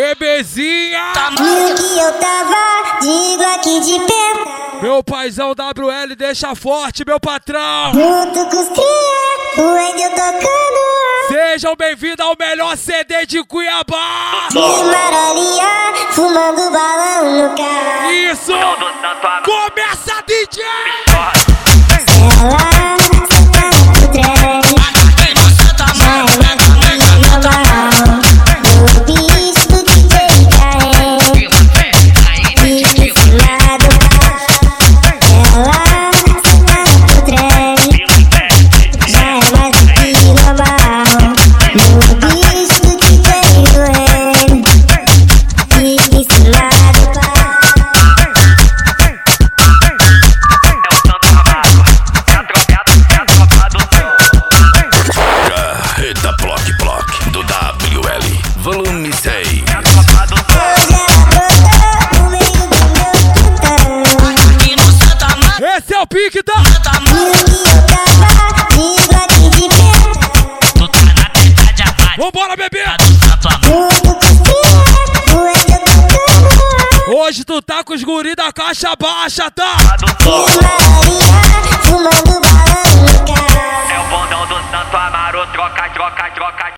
Bebezinha! Viu que eu tava de Glock de penta. Meu paizão WL deixa forte, meu patrão! Junto com os cria, o Wendel tocando. Sejam bem-vindos ao melhor CD de Cuiabá! De marolinha, fumando balão no carro. Isso! Começa, DJ! Ela senta no trem. Já é mais normal. O bicho do DJ Caem. Fica em cima do carro. Ela senta no trem. Já é mais normal. O bicho do DJ Caem. Fica em cima do carro. Eita, block, block do WL, volume 6. Hoje ela brotou no meio do meu putão. Esse é o pique da... Viu que eu tava de Glock de penta. Vambora, bebê! Junto com os cria, o Wendel tocando. Hoje tu tá com os guri da caixa baixa, tá? De marolinha, fumando balão no carro. É o bondão do Santo Amaro, troca, troca, troca.